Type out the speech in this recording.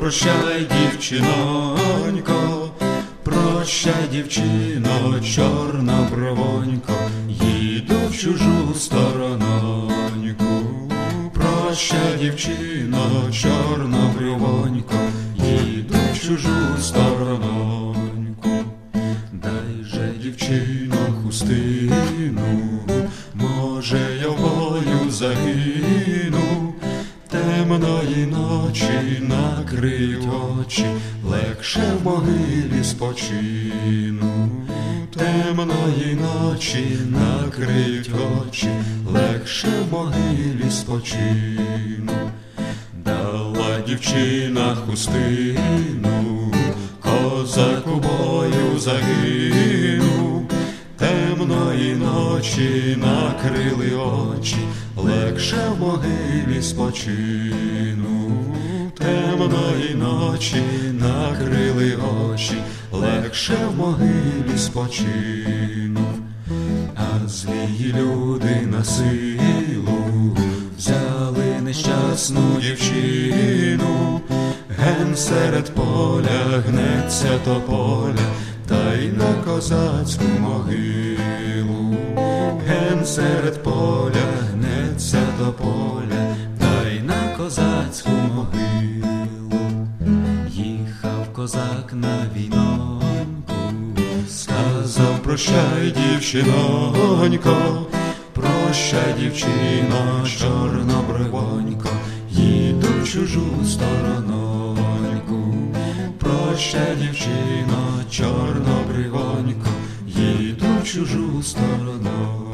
прощай, дівчинонько, прощай, дівчино, чорна бровонько, їду в чужу сторононьку. Прощай, дівчино, чорна бровонько, їду в чужу сторононьку. Дай же, дівчино, хустину, може я в бою загину. Темної ночі накриють очі, легше в могилі спочину. Темної ночі накриють очі, легше в могилі спочину. Дала дівчина хустину, козак у бою загинув. Темної ночі накрили очі, легше в могилі спочину. Темної ночі накрили очі, легше в могилі спочину. А злі люди на силу взяли нещасну дівчину. Ген серед поля гнеться тополя, та й на козацьку могилу. Ген серед поля гнеться тополя, та й на козацьку могилу. Їхав козак на війноньку, сказав прощай, дівчинонько, прощай, дівчино, чорнобривонько, їду в чужу сторононьку. Прощай, дівчино, чорнобривонько, їду в чужу сторононьку.